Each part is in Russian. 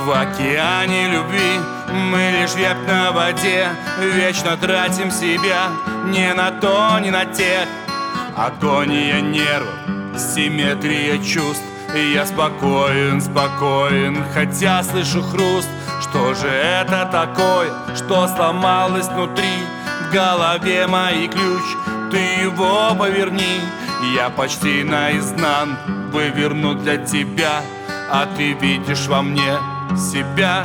В океане любви мы лишь век на воде, вечно тратим себя ни на то, ни на тех. Агония нервов, симметрия чувств. И я спокоен, спокоен, хотя слышу хруст. Что же это такое, что сломалось внутри? В голове моей ключ, ты его поверни. Я почти наизнанку выверну для тебя, а ты видишь во мне себя.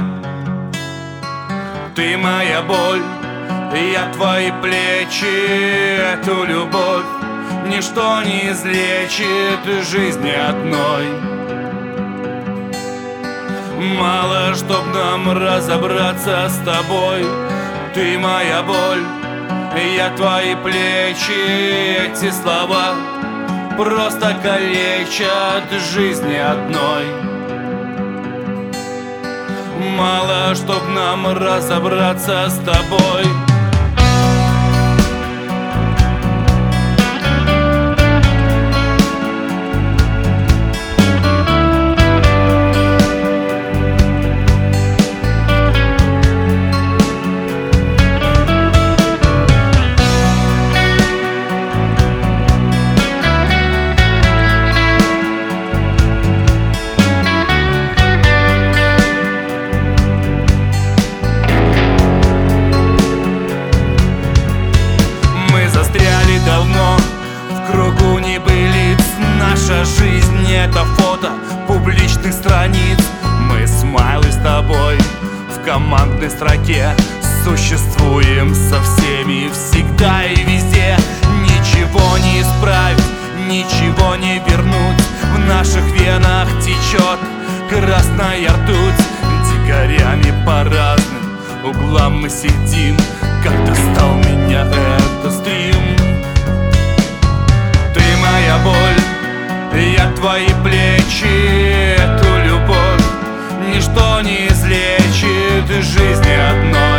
Ты моя боль, я твои плечи, эту любовь ничто не излечит жизни одной. Мало, чтоб нам разобраться с тобой. Ты моя боль, я твои плечи, эти слова просто калечат жизни одной. Мало, чтоб нам разобраться с тобой. Давно в кругу небылиц. Наша жизнь — это фото публичных страниц. Мы с Майлой с тобой в командной строке существуем со всеми всегда и везде. Ничего не исправить, ничего не вернуть. В наших венах течет красная ртуть. Дикарями по разным углам мы сидим. Как достал меня этот стрим. Моя боль, я твои плечи, эту любовь ничто не излечит жизни одной.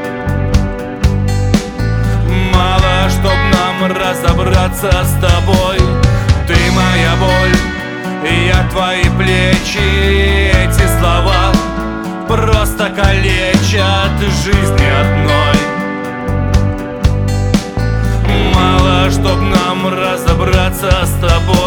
Мало, чтоб нам разобраться с тобой. Ты моя боль, я твои плечи, эти слова просто калечат жизни одной. Мало, чтоб нам разобраться с тобой.